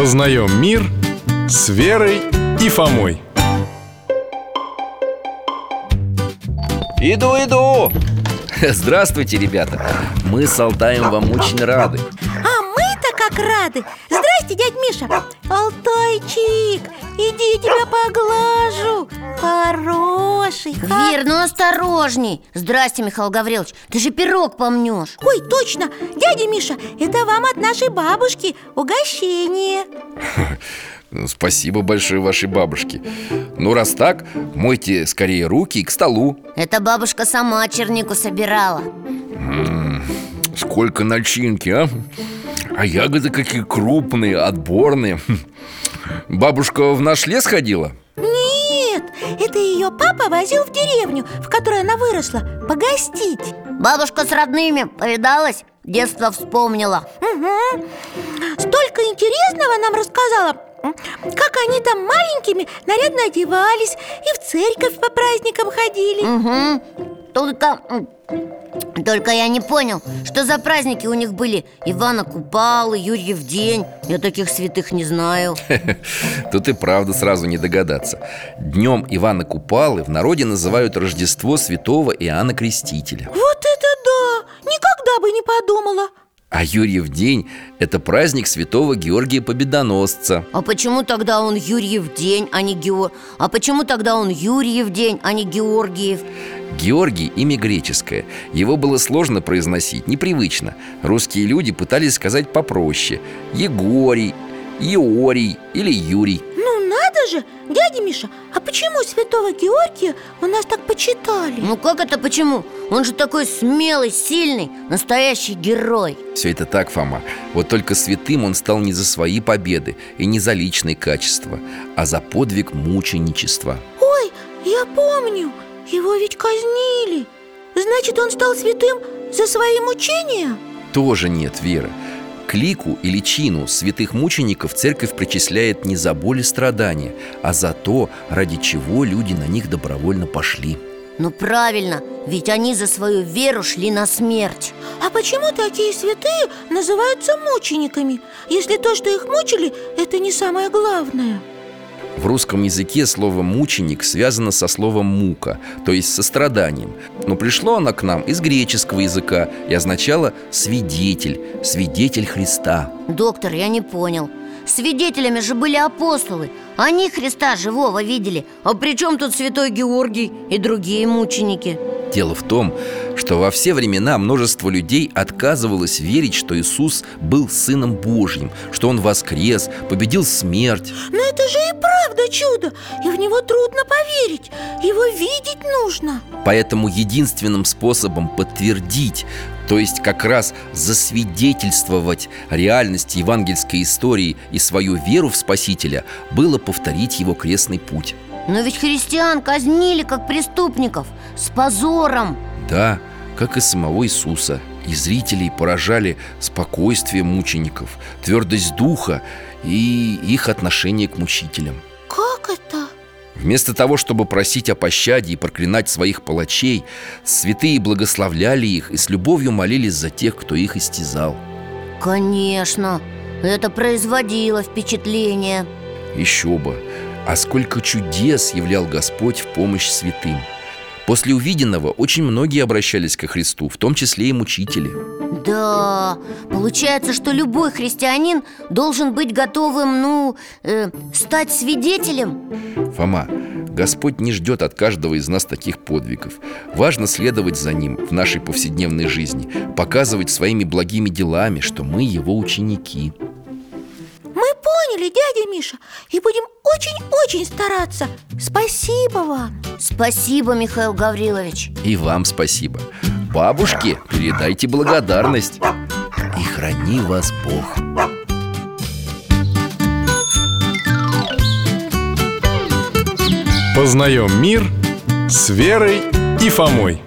Познаем мир с Верой и Фомой. Иду. Здравствуйте, ребята. Мы с Алтаем вам очень рады. А мы-то как рады. Здрасте, дядь Миша. Алтайчик, иди, я тебя поглажу. Хороший. Вер, ну осторожней. Здрасте, Михаил Гаврилович. Ты же пирог помнешь. Ой, точно. Дядя Миша, это вам от нашей бабушки угощение. Спасибо большое вашей бабушке. Ну, раз так, мойте скорее руки и к столу. Это бабушка сама чернику собирала. Сколько начинки, а? А ягоды какие крупные, отборные. Бабушка в наш лес ходила? Нет, это ее папа возил в деревню, в которой она выросла, погостить. Бабушка с родными повидалась, детство вспомнила. Угу. Столько интересного нам рассказала. Как они там маленькими нарядно одевались и в церковь по праздникам ходили. Угу. Только я не понял, что за праздники у них были. Ивана Купалы, Юрьев день. Я таких святых не знаю. Тут и правда сразу не догадаться. Днем Ивана Купалы в народе называют Рождество святого Иоанна Крестителя. Вот это да! Никогда бы не подумала. А Юрьев день – это праздник святого Георгия Победоносца. А почему тогда он Юрьев день, а не Георгиев? Георгий – имя греческое. Его было сложно произносить, непривычно. Русские люди пытались сказать попроще: Егорий, Иорий или Юрий. Ну надо же, дядя Миша, а почему святого Георгия у нас так почитали? Ну как это почему? Он же такой смелый, сильный, настоящий герой. Все это так, Фома. Вот только святым он стал не за свои победы и не за личные качества, а за подвиг мученичества. Ой, я помню, его ведь казнили. Значит, он стал святым за свои мучения? Тоже нет, Вера. К лику или чину святых мучеников церковь причисляет не за боль и страдания, а за то, ради чего люди на них добровольно пошли. Ну правильно, ведь они за свою веру шли на смерть. А почему такие святые называются мучениками, если то, что их мучили, это не самое главное? В русском языке слово «мученик» связано со словом «мука», то есть со страданием. Но пришло оно к нам из греческого языка и означало «свидетель», «свидетель Христа». Доктор, я не понял. Свидетелями же были апостолы. Они Христа живого видели. А при чем тут святой Георгий и другие мученики? Дело в том, что во все времена множество людей отказывалось верить, что Иисус был Сыном Божьим, что Он воскрес, победил смерть. Но это же и правда чудо, и в него трудно поверить. Его видеть нужно. Поэтому единственным способом подтвердить, то есть как раз засвидетельствовать реальность евангельской истории и свою веру в Спасителя, было повторить его крестный путь. Но ведь христиан казнили как преступников, с позором. Да, как и самого Иисуса. И зрителей поражали спокойствие мучеников, твердость духа и их отношение к мучителям. Как это? Вместо того, чтобы просить о пощаде и проклинать своих палачей, святые благословляли их и с любовью молились за тех, кто их истязал. Конечно, это производило впечатление. Еще бы! А сколько чудес являл Господь в помощь святым! После увиденного очень многие обращались ко Христу, в том числе и мучители. Да, получается, что любой христианин должен быть готовым, стать свидетелем. Фома, Господь не ждет от каждого из нас таких подвигов. Важно следовать за Ним в нашей повседневной жизни, показывать своими благими делами, что мы Его ученики. Мы поняли, дядя Миша, и будем очень-очень стараться. Спасибо вам. Спасибо, Михаил Гаврилович. И вам спасибо. Бабушке передайте благодарность. И храни вас Бог. Познаем мир с Верой и Фомой.